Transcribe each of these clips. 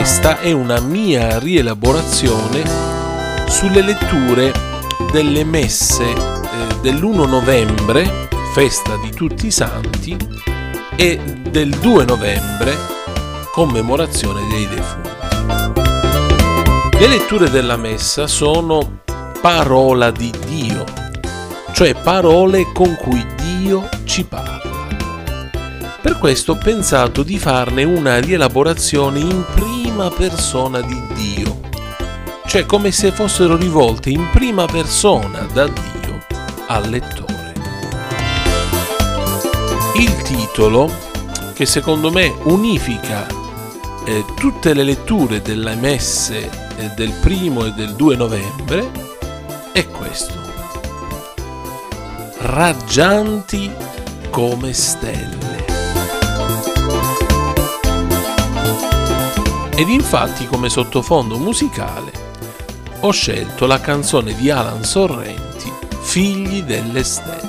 Questa è una mia rielaborazione sulle letture delle messe dell'1 novembre, festa di tutti i santi, e del 2 novembre, commemorazione dei defunti. Le letture della messa sono parola di Dio, cioè parole con cui Dio ci parla. Per questo ho pensato di farne una rielaborazione in prima persona di Dio, cioè come se fossero rivolte in prima persona da Dio al lettore. Il titolo, che secondo me unifica tutte le letture delle messe del 1 e del 2 novembre, è questo: Raggianti come stelle. Ed infatti, come sottofondo musicale, ho scelto la canzone di Alan Sorrenti, Figli delle stelle.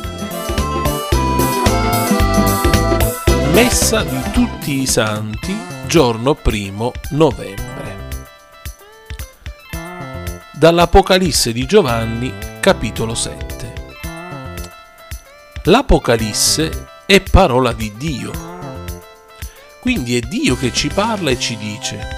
Messa di tutti i santi, giorno 1 novembre. Dall'Apocalisse di Giovanni, capitolo 7. L'Apocalisse è parola di Dio. Quindi è Dio che ci parla e ci dice: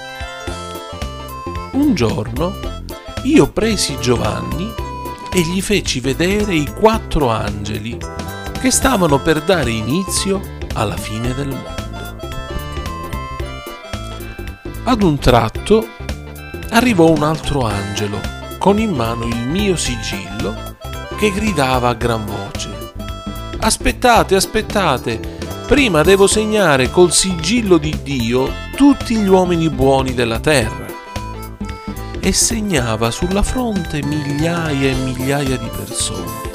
un giorno io presi Giovanni e gli feci vedere i 4 angeli che stavano per dare inizio alla fine del mondo. Ad un tratto arrivò un altro angelo con in mano il mio sigillo, che gridava a gran voce: aspettate, aspettate, prima devo segnare col sigillo di Dio tutti gli uomini buoni della terra. E segnava sulla fronte migliaia e migliaia di persone.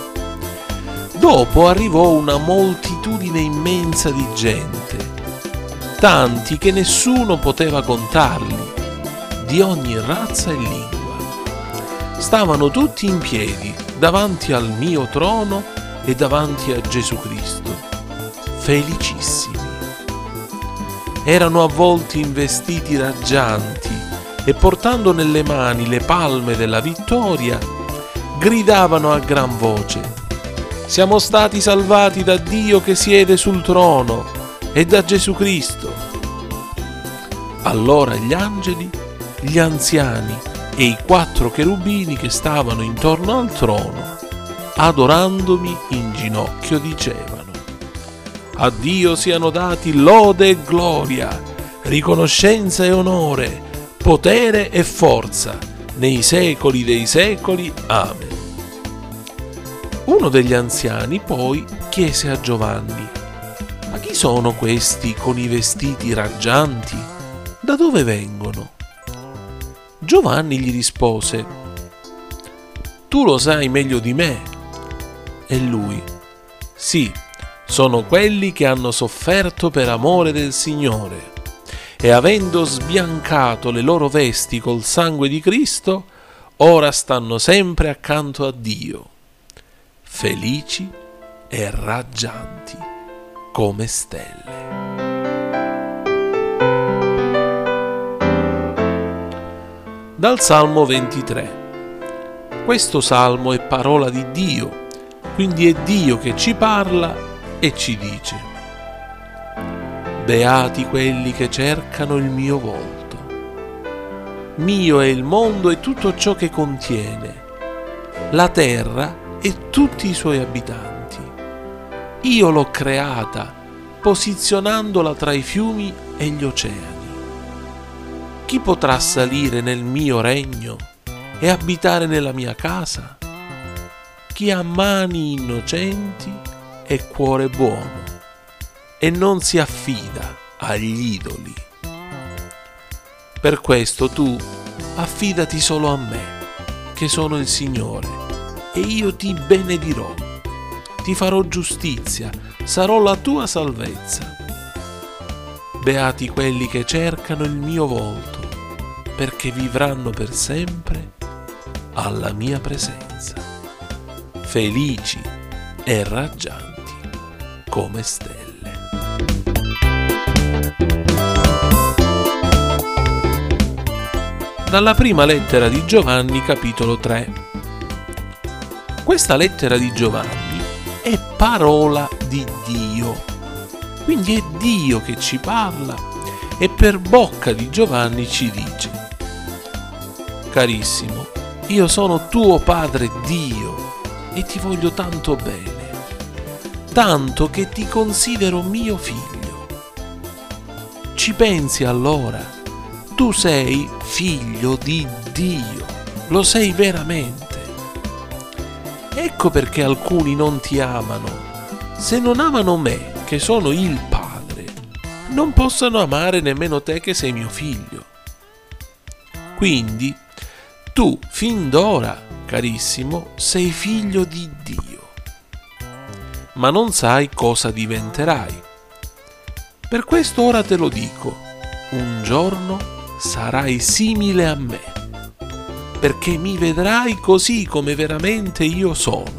Dopo arrivò una moltitudine immensa di gente, tanti che nessuno poteva contarli, di ogni razza e lingua. Stavano tutti in piedi davanti al mio trono e davanti a Gesù Cristo, felicissimi. Erano avvolti in vestiti raggianti e, portando nelle mani le palme della vittoria, gridavano a gran voce: siamo stati salvati da Dio che siede sul trono e da Gesù Cristo. Allora gli angeli, gli anziani e i 4 cherubini che stavano intorno al trono, adorandomi in ginocchio, dicevano: a Dio siano dati lode e gloria, riconoscenza e onore, potere e forza, nei secoli dei secoli. Amen. Uno degli anziani poi chiese a Giovanni: ma chi sono questi con i vestiti raggianti? Da dove vengono? Giovanni gli rispose: tu lo sai meglio di me. E lui: sì, sono quelli che hanno sofferto per amore del Signore, e avendo sbiancato le loro vesti col sangue di Cristo, ora stanno sempre accanto a Dio, felici e raggianti come stelle. Dal Salmo 23. Questo salmo è parola di Dio, quindi è Dio che ci parla e ci dice: beati quelli che cercano il mio volto. Mio è il mondo e tutto ciò che contiene, la terra e tutti i suoi abitanti. Io l'ho creata, posizionandola tra i fiumi e gli oceani. Chi potrà salire nel mio regno e abitare nella mia casa? Chi ha mani innocenti e cuore buono e non si affida agli idoli. Per questo tu affidati solo a me, che sono il Signore, e io ti benedirò, ti farò giustizia, sarò la tua salvezza. Beati quelli che cercano il mio volto, perché vivranno per sempre alla mia presenza, felici e raggianti come stelle. dalla prima lettera di Giovanni, capitolo 3. Questa lettera di Giovanni è parola di Dio, quindi è Dio che ci parla e per bocca di Giovanni ci dice: carissimo, io sono tuo Padre Dio e ti voglio tanto bene, tanto che ti considero mio figlio. Ci pensi allora? Tu sei figlio di Dio, lo sei veramente. Ecco perché alcuni non ti amano. Se non amano me, che sono il Padre, non possono amare nemmeno te che sei mio figlio. Quindi tu fin d'ora, carissimo, sei figlio di Dio, ma non sai cosa diventerai. Per questo ora te lo dico: un giorno sarai simile a me, perché mi vedrai così come veramente io sono.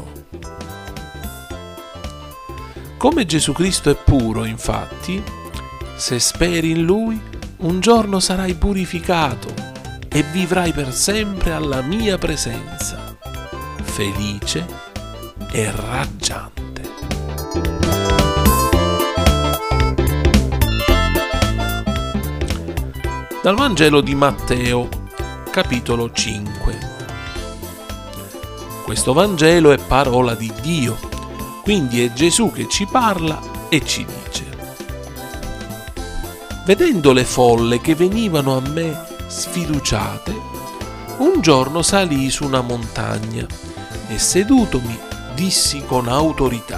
Come Gesù Cristo è puro, infatti, se speri in Lui, un giorno sarai purificato e vivrai per sempre alla mia presenza, felice e raggiante. Dal Vangelo di Matteo, capitolo 5. Questo Vangelo è parola di Dio, quindi è Gesù che ci parla e ci dice: vedendo le folle che venivano a me sfiduciate, un giorno salii su una montagna e sedutomi dissi con autorità: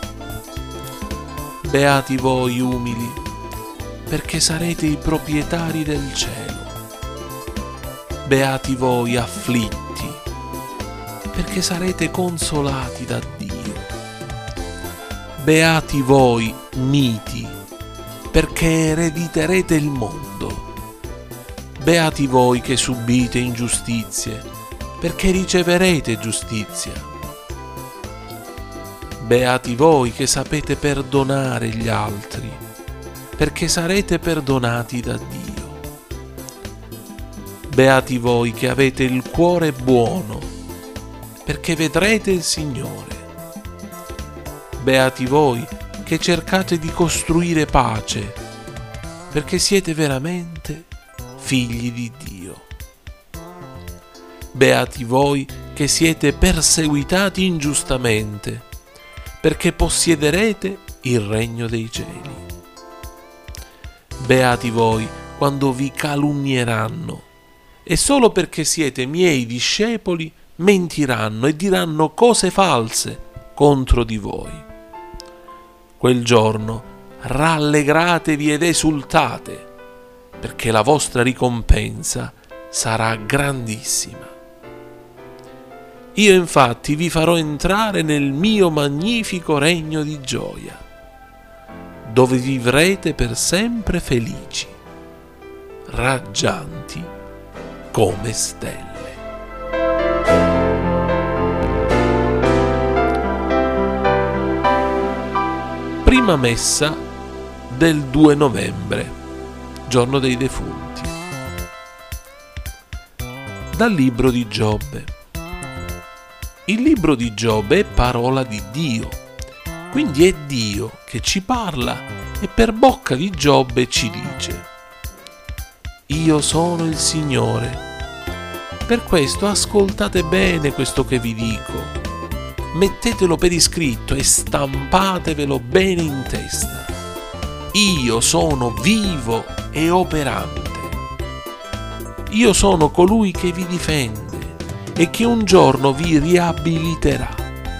beati voi umili, perché sarete i proprietari del cielo. Beati voi afflitti, perché sarete consolati da Dio. Beati voi miti, perché erediterete il mondo. Beati voi che subite ingiustizie, perché riceverete giustizia. Beati voi che sapete perdonare gli altri, perché sarete perdonati da Dio. Beati voi che avete il cuore buono, perché vedrete il Signore. Beati voi che cercate di costruire pace, perché siete veramente figli di Dio. Beati voi che siete perseguitati ingiustamente, perché possiederete il regno dei cieli. Beati voi quando vi calunnieranno e solo perché siete miei discepoli mentiranno e diranno cose false contro di voi. Quel giorno rallegratevi ed esultate, perché la vostra ricompensa sarà grandissima. Io infatti vi farò entrare nel mio magnifico regno di gioia, dove vivrete per sempre felici, raggianti come stelle. Prima messa del 2 novembre, giorno dei defunti. Dal libro di Giobbe. Il libro di Giobbe è parola di Dio, quindi è Dio che ci parla e per bocca di Giobbe ci dice: io sono il Signore. Per questo ascoltate bene questo che vi dico, mettetelo per iscritto e stampatevelo bene in testa. Io sono vivo e operante. Io sono colui che vi difende e che un giorno vi riabiliterà.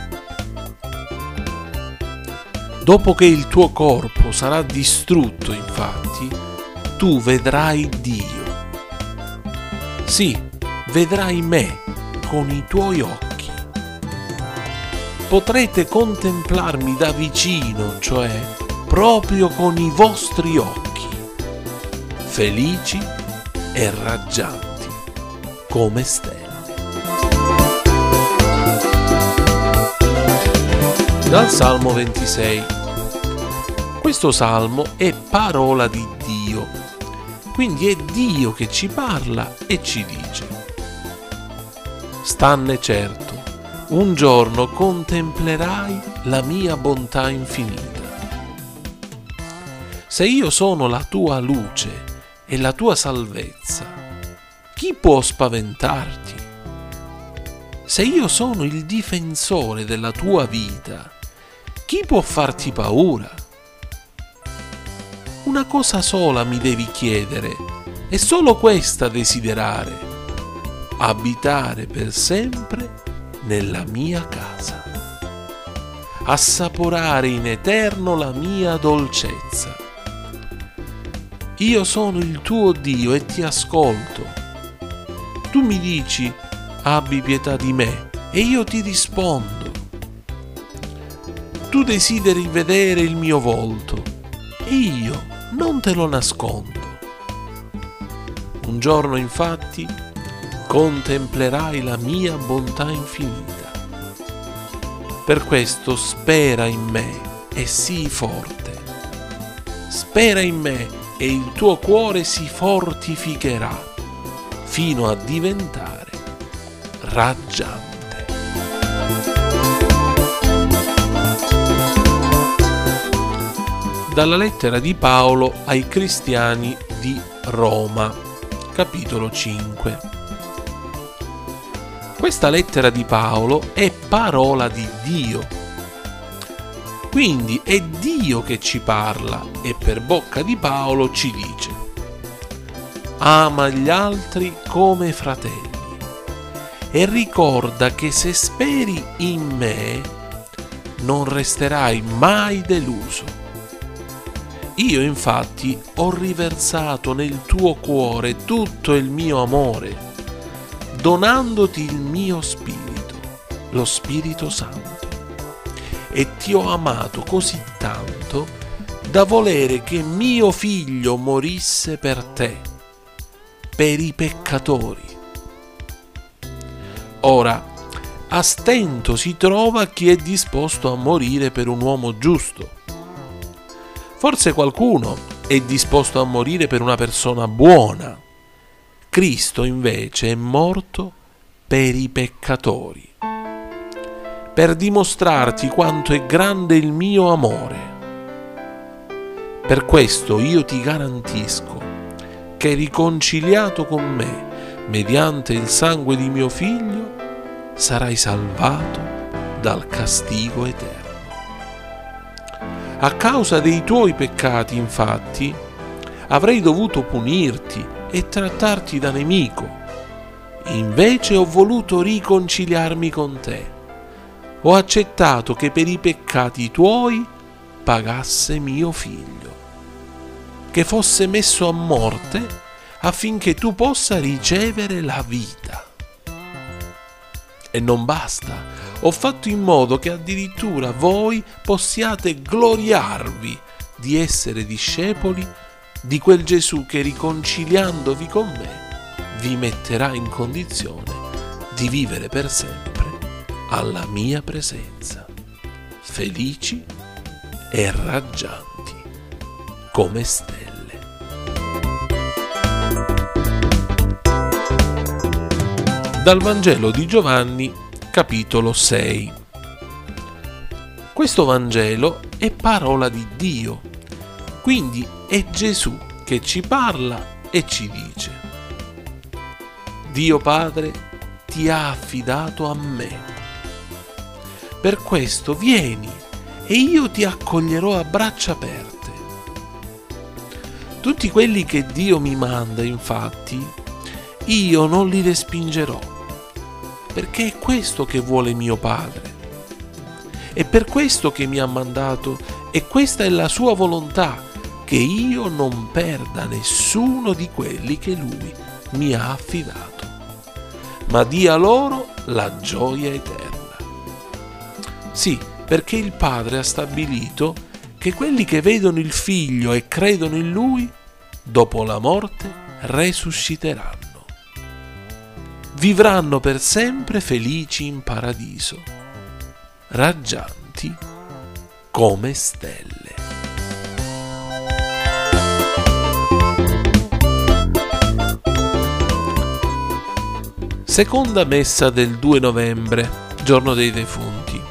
Dopo che il tuo corpo sarà distrutto, infatti, tu vedrai Dio. Sì, vedrai me con i tuoi occhi. Potrete contemplarmi da vicino, cioè proprio con i vostri occhi, felici e raggianti come stelle. Dal Salmo 26. Questo salmo è parola di Dio, Quindi è Dio che ci parla e ci dice: stanne certo, un giorno contemplerai la mia bontà infinita. Se io sono la tua luce e la tua salvezza, chi può spaventarti? Se io sono il difensore della tua vita, chi può farti paura? Una cosa sola mi devi chiedere, e solo questa desiderare: abitare per sempre nella mia casa, assaporare in eterno la mia dolcezza. Io sono il tuo Dio e ti ascolto. Tu mi dici: abbi pietà di me, e io ti rispondo. Tu desideri vedere il mio volto, e io non te lo nascondo. Un giorno, infatti, contemplerai la mia bontà infinita. Per questo spera in me e sii forte. Spera in me e il tuo cuore si fortificherà fino a diventare raggiante. Dalla lettera di Paolo ai cristiani di Roma, capitolo 5. Questa lettera di Paolo è parola di Dio. Quindi è Dio che ci parla e per bocca di Paolo ci dice: ama gli altri come fratelli e ricorda che se speri in me non resterai mai deluso. Io infatti ho riversato nel tuo cuore tutto il mio amore, donandoti il mio spirito, lo Spirito Santo. E ti ho amato così tanto da volere che mio figlio morisse per te, per i peccatori. Ora, a stento si trova chi è disposto a morire per un uomo giusto. Forse qualcuno è disposto a morire per una persona buona. Cristo invece è morto per i peccatori, per dimostrarti quanto è grande il mio amore. Per questo io ti garantisco che, riconciliato con me mediante il sangue di mio figlio, sarai salvato dal castigo eterno. A causa dei tuoi peccati, infatti, avrei dovuto punirti e trattarti da nemico. Invece ho voluto riconciliarmi con te. Ho accettato che per i peccati tuoi pagasse mio figlio, che fosse messo a morte affinché tu possa ricevere la vita. E non basta, ho fatto in modo che addirittura voi possiate gloriarvi di essere discepoli di quel Gesù che, riconciliandovi con me, vi metterà in condizione di vivere per sempre alla mia presenza, felici e raggianti come stelle. Dal Vangelo di Giovanni, capitolo 6. Questo Vangelo è parola di Dio, quindi è Gesù che ci parla e ci dice: Dio Padre ti ha affidato a me. Per questo vieni e io ti accoglierò a braccia aperte. Tutti quelli che Dio mi manda, infatti, io non li respingerò, perché è questo che vuole mio Padre. È per questo che mi ha mandato e questa è la sua volontà, che io non perda nessuno di quelli che Lui mi ha affidato, ma dia loro la gioia eterna. Sì, perché il Padre ha stabilito che quelli che vedono il Figlio e credono in Lui, dopo la morte, resusciteranno. Vivranno per sempre felici in paradiso, raggianti come stelle. Seconda messa del 2 novembre, giorno dei defunti.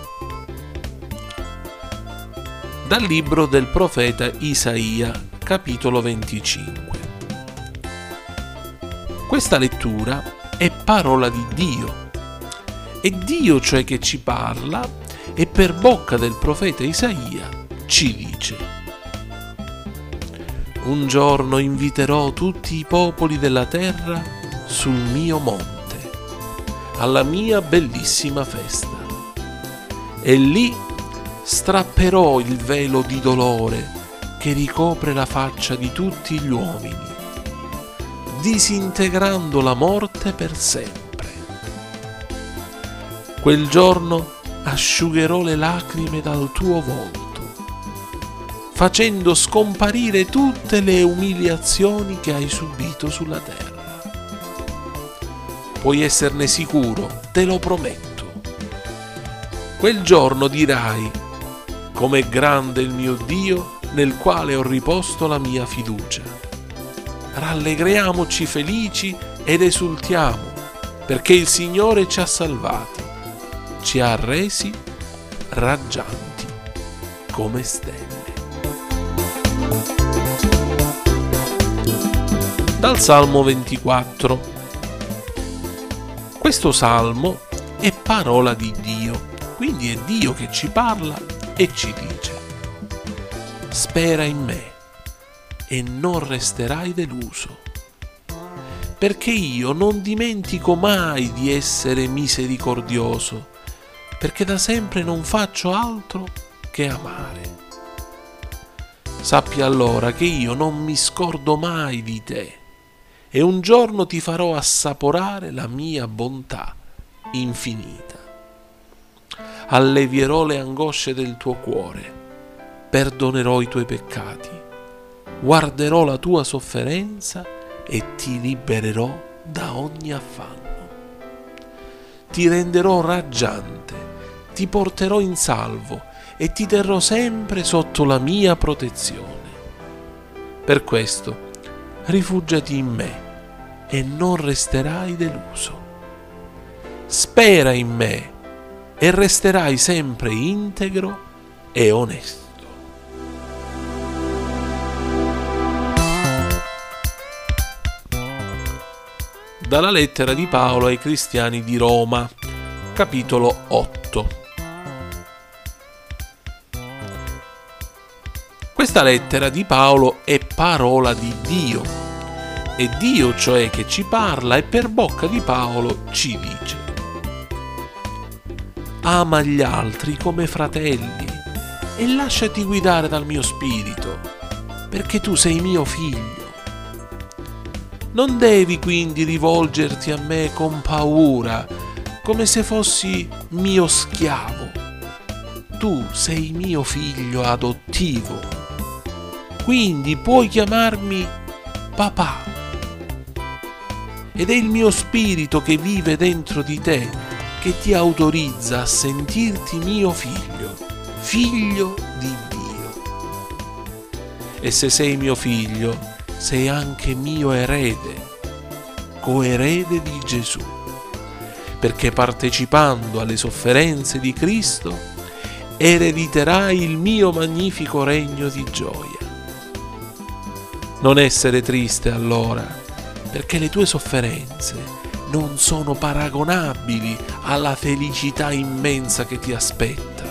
Dal libro del profeta Isaia, capitolo 25. Questa lettura è parola di Dio. È Dio cioè che ci parla e per bocca del profeta Isaia ci dice: un giorno inviterò tutti i popoli della terra sul mio monte, alla mia bellissima festa. E lì strapperò il velo di dolore che ricopre la faccia di tutti gli uomini, disintegrando la morte per sempre. Quel giorno asciugherò le lacrime dal tuo volto, facendo scomparire tutte le umiliazioni che hai subito sulla terra. Puoi esserne sicuro, te lo prometto. Quel giorno dirai: com'è grande il mio Dio nel quale ho riposto la mia fiducia. Rallegriamoci felici ed esultiamo, perché il Signore ci ha salvati, ci ha resi raggianti come stelle. Dal Salmo 24. Questo salmo è parola di Dio, quindi è Dio che ci parla e ci dice: spera in me e non resterai deluso, perché io non dimentico mai di essere misericordioso, perché da sempre non faccio altro che amare. Sappi allora che io non mi scordo mai di te, e un giorno ti farò assaporare la mia bontà infinita. Allevierò le angosce del tuo cuore, perdonerò i tuoi peccati, guarderò la tua sofferenza e ti libererò da ogni affanno. Ti renderò raggiante, ti porterò in salvo e ti terrò sempre sotto la mia protezione. Per questo rifugiati in me e non resterai deluso. Spera in me e resterai sempre integro e onesto. Dalla lettera di Paolo ai cristiani di Roma, capitolo 8. Questa lettera di Paolo è parola di Dio. È Dio cioè che ci parla e per bocca di Paolo ci dice: ama gli altri come fratelli e lasciati guidare dal mio spirito, perché tu sei mio figlio. Non devi quindi rivolgerti a me con paura, come se fossi mio schiavo. Tu sei mio figlio adottivo, quindi puoi chiamarmi papà. Ed è il mio spirito che vive dentro di te che ti autorizza a sentirti mio figlio, figlio di Dio. E se sei mio figlio, sei anche mio erede, coerede di Gesù, perché partecipando alle sofferenze di Cristo erediterai il mio magnifico regno di gioia. Non essere triste allora, perché le tue sofferenze non sono paragonabili alla felicità immensa che ti aspetta.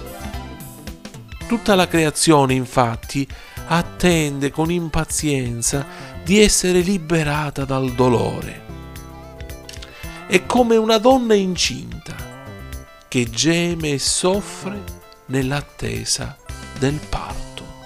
Tutta la creazione, infatti, attende con impazienza di essere liberata dal dolore. È come una donna incinta che geme e soffre nell'attesa del parto.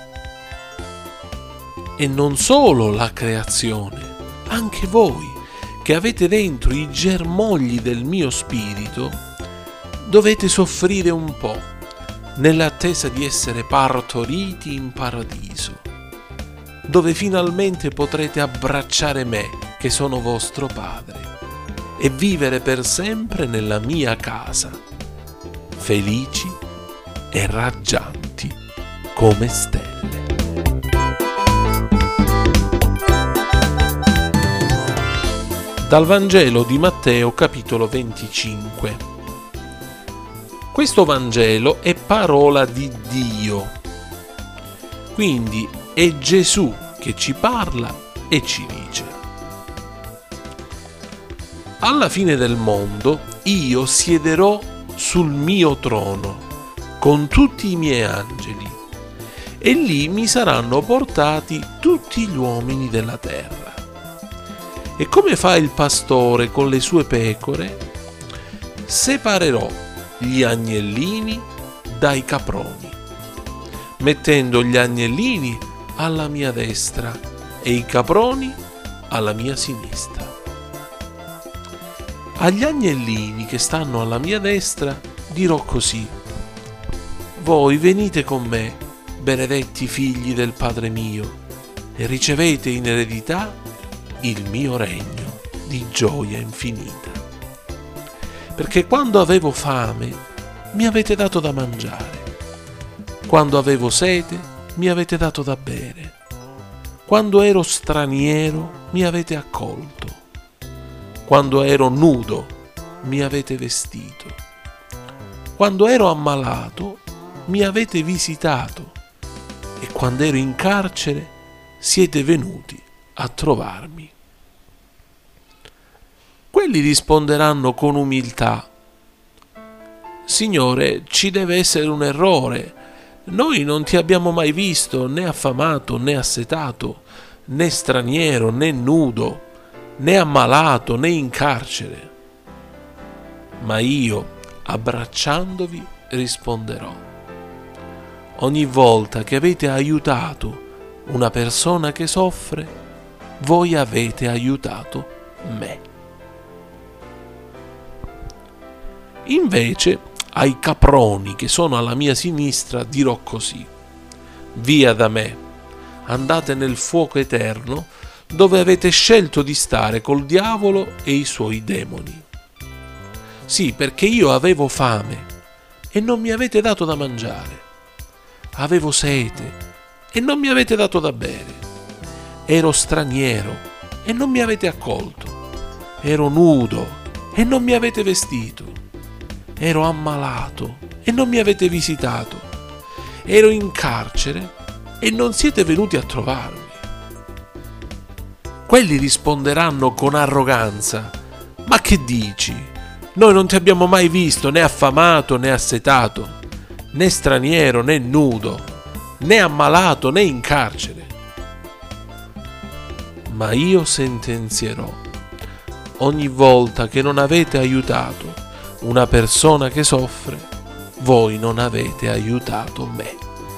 E non solo la creazione, anche voi che avete dentro i germogli del mio spirito, dovete soffrire un po' nell'attesa di essere partoriti in paradiso, dove finalmente potrete abbracciare me, che sono vostro Padre, e vivere per sempre nella mia casa, felici e raggianti come stelle. Dal Vangelo di Matteo, capitolo 25. Questo Vangelo è parola di Dio, quindi è Gesù che ci parla e ci dice: alla fine del mondo io siederò sul mio trono con tutti i miei angeli e lì mi saranno portati tutti gli uomini della terra. E come fa il pastore con le sue pecore, separerò gli agnellini dai caproni, mettendo gli agnellini alla mia destra e i caproni alla mia sinistra. Agli agnellini che stanno alla mia destra dirò così: voi venite con me, benedetti figli del Padre mio, e ricevete in eredità il mio regno di gioia infinita. Perché quando avevo fame mi avete dato da mangiare, quando avevo sete mi avete dato da bere, quando ero straniero mi avete accolto, quando ero nudo mi avete vestito, quando ero ammalato mi avete visitato e quando ero in carcere siete venuti a trovarmi. Quelli risponderanno con umiltà: Signore, ci deve essere un errore. Noi non ti abbiamo mai visto né affamato né assetato, né straniero né nudo, né ammalato né in carcere. Ma io, abbracciandovi, risponderò: ogni volta che avete aiutato una persona che soffre, voi avete aiutato me. Invece, ai caproni che sono alla mia sinistra dirò così: via da me, andate nel fuoco eterno dove avete scelto di stare col diavolo e i suoi demoni. Sì, perché io avevo fame e non mi avete dato da mangiare, avevo sete e non mi avete dato da bere, ero straniero e non mi avete accolto, ero nudo e non mi avete vestito, ero ammalato e non mi avete visitato, ero in carcere e non siete venuti a trovarmi. Quelli risponderanno con arroganza: ma che dici? Noi non ti abbiamo mai visto né affamato né assetato, né straniero né nudo, né ammalato né in carcere. Ma io sentenzierò: ogni volta che non avete aiutato una persona che soffre, voi non avete aiutato me.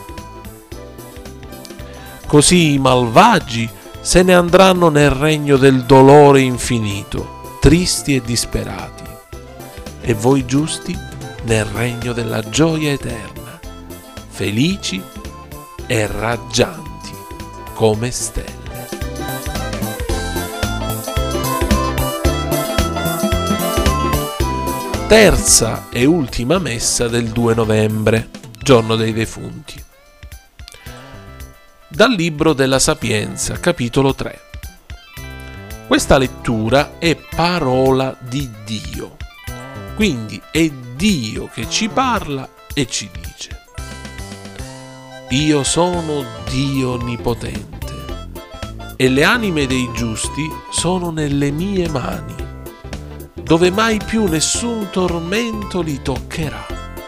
Così i malvagi se ne andranno nel regno del dolore infinito, tristi e disperati, e voi giusti nel regno della gioia eterna, felici e raggianti come stelle. Terza e ultima messa del 2 novembre, giorno dei defunti. Dal libro della Sapienza, capitolo 3. Questa lettura è parola di Dio, quindi è Dio che ci parla e ci dice: io sono Dio onnipotente e le anime dei giusti sono nelle mie mani, dove mai più nessun tormento li toccherà.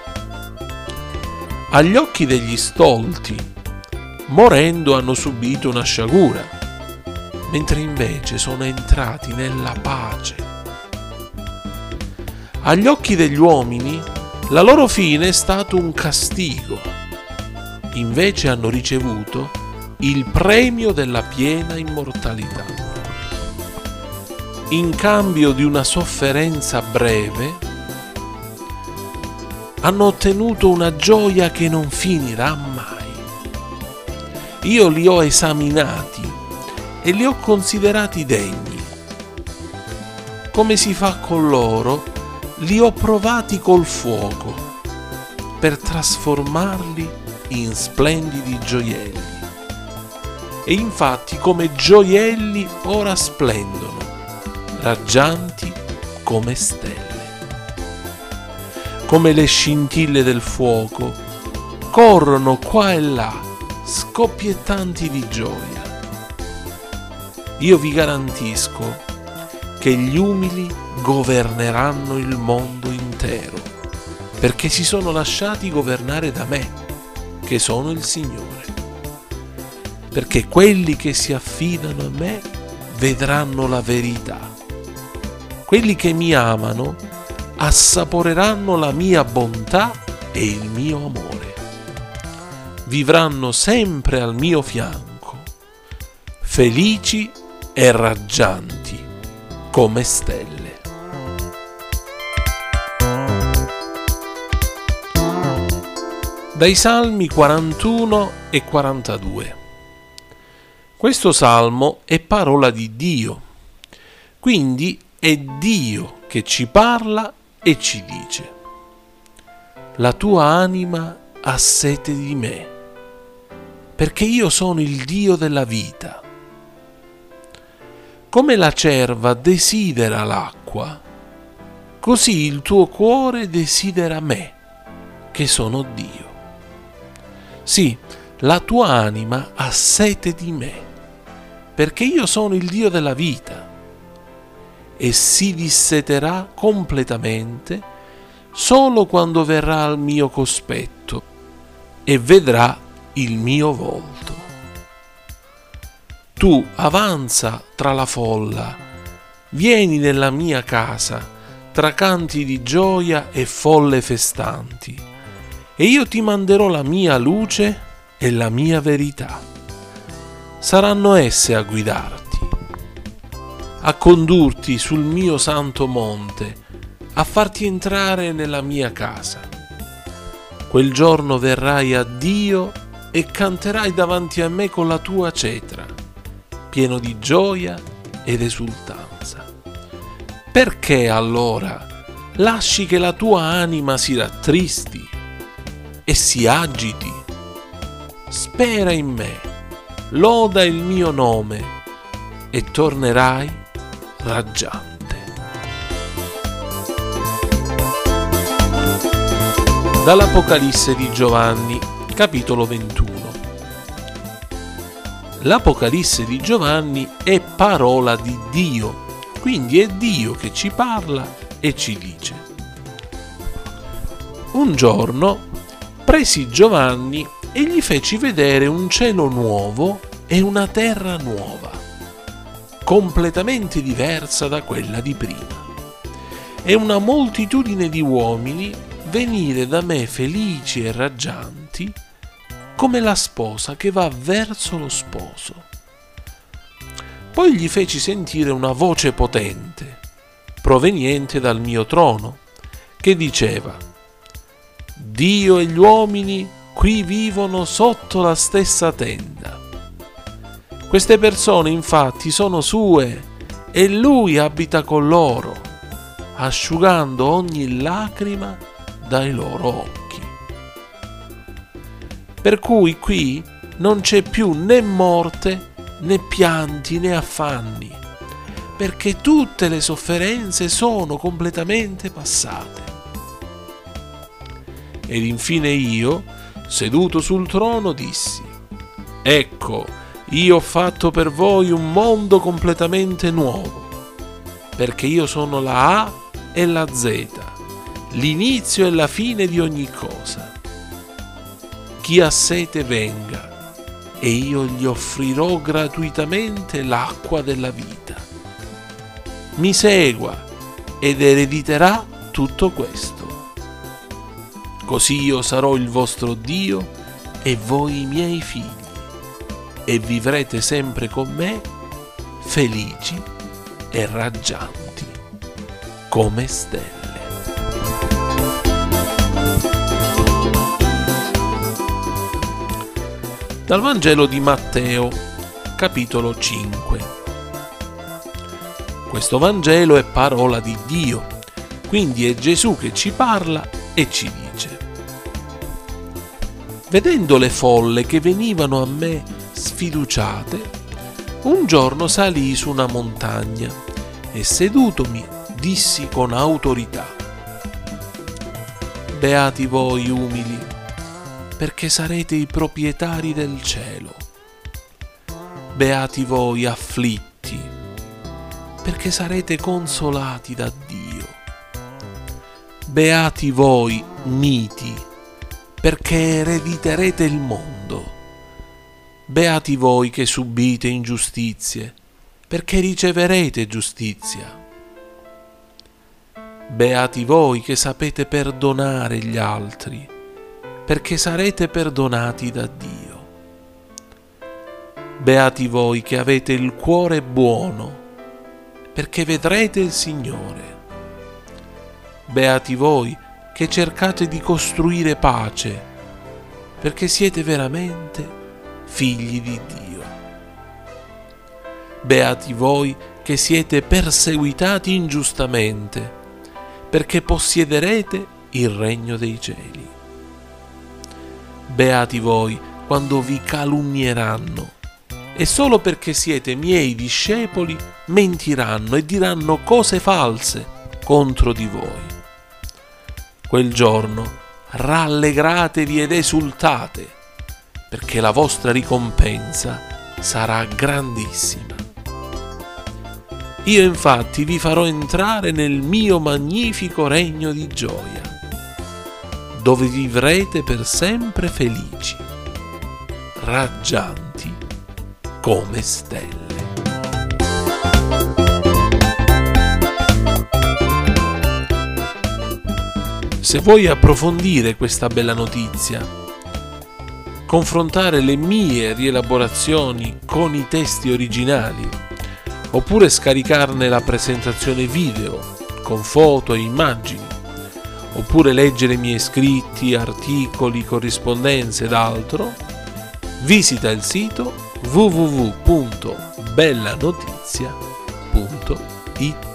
Agli occhi degli stolti, morendo hanno subito una sciagura, mentre invece sono entrati nella pace. Agli occhi degli uomini la loro fine è stato un castigo, invece hanno ricevuto il premio della piena immortalità. In cambio di una sofferenza breve, hanno ottenuto una gioia che non finirà mai. Io li ho esaminati e li ho considerati degni. Come si fa con loro, li ho provati col fuoco per trasformarli in splendidi gioielli. E infatti come gioielli ora splendono, raggianti come stelle. Come le scintille del fuoco, corrono qua e là, scoppiettanti di gioia. Io vi garantisco che gli umili governeranno il mondo intero, perché si sono lasciati governare da me, che sono il Signore. Perché quelli che si affidano a me vedranno la verità. Quelli che mi amano assaporeranno la mia bontà e il mio amore. Vivranno sempre al mio fianco, felici e raggianti come stelle. Dai Salmi 41 e 42. Questo salmo è parola di Dio, quindi è Dio che ci parla e ci dice: la tua anima ha sete di me, perché io sono il Dio della vita. Come la cerva desidera l'acqua, così il tuo cuore desidera me, che sono Dio. Sì, la tua anima ha sete di me, perché io sono il Dio della vita, e si disseterà completamente solo quando verrà al mio cospetto e vedrà il mio volto. Tu avanza tra la folla, vieni nella mia casa, tra canti di gioia e folle festanti, e io ti manderò la mia luce e la mia verità. Saranno esse a guidarti, a condurti sul mio santo monte, a farti entrare nella mia casa. Quel giorno verrai a Dio e canterai davanti a me con la tua cetra, pieno di gioia ed esultanza. Perché allora lasci che la tua anima si rattristi e si agiti? Spera in me, loda il mio nome e tornerai raggiante. Dall'Apocalisse di Giovanni, capitolo 21. L'Apocalisse di Giovanni è parola di Dio, quindi è Dio che ci parla e ci dice: un giorno presi Giovanni e gli feci vedere un cielo nuovo e una terra nuova, completamente diversa da quella di prima, e una moltitudine di uomini venire da me felici e raggianti, come la sposa che va verso lo sposo. Poi gli feci sentire una voce potente, proveniente dal mio trono, che diceva: Dio e gli uomini qui vivono sotto la stessa tenda. Queste persone infatti sono sue e Lui abita con loro, asciugando ogni lacrima dai loro occhi. Per cui qui non c'è più né morte, né pianti, né affanni, perché tutte le sofferenze sono completamente passate. Ed infine io, seduto sul trono, dissi: ecco, io ho fatto per voi un mondo completamente nuovo, perché io sono la A e la Z, l'inizio e la fine di ogni cosa. Chi ha sete venga, e io gli offrirò gratuitamente l'acqua della vita. Mi segua ed erediterà tutto questo. Così io sarò il vostro Dio e voi i miei figli, e vivrete sempre con me felici e raggianti come stelle. Dal Vangelo di Matteo, capitolo 5. Questo Vangelo è parola di Dio, quindi è Gesù che ci parla e ci dice: vedendo le folle che venivano a me sfiduciate, un giorno salii su una montagna e sedutomi dissi con autorità: beati voi umili, perché sarete i proprietari del cielo. Beati voi afflitti, perché sarete consolati da Dio. Beati voi miti, perché erediterete il mondo. Beati voi che subite ingiustizie, perché riceverete giustizia. Beati voi che sapete perdonare gli altri, perché sarete perdonati da Dio. Beati voi che avete il cuore buono, perché vedrete il Signore. Beati voi che cercate di costruire pace, perché siete veramente figli di Dio. Beati voi che siete perseguitati ingiustamente, perché possiederete il regno dei cieli. Beati voi quando vi calunnieranno e solo perché siete miei discepoli mentiranno e diranno cose false contro di voi. Quel giorno rallegratevi ed esultate, perché la vostra ricompensa sarà grandissima. Io infatti vi farò entrare nel mio magnifico regno di gioia, dove vivrete per sempre felici, raggianti come stelle. Se vuoi approfondire questa bella notizia, confrontare le mie rielaborazioni con i testi originali, oppure scaricarne la presentazione video con foto e immagini, oppure leggere i miei scritti, articoli, corrispondenze ed altro, visita il sito www.bellanotizia.it.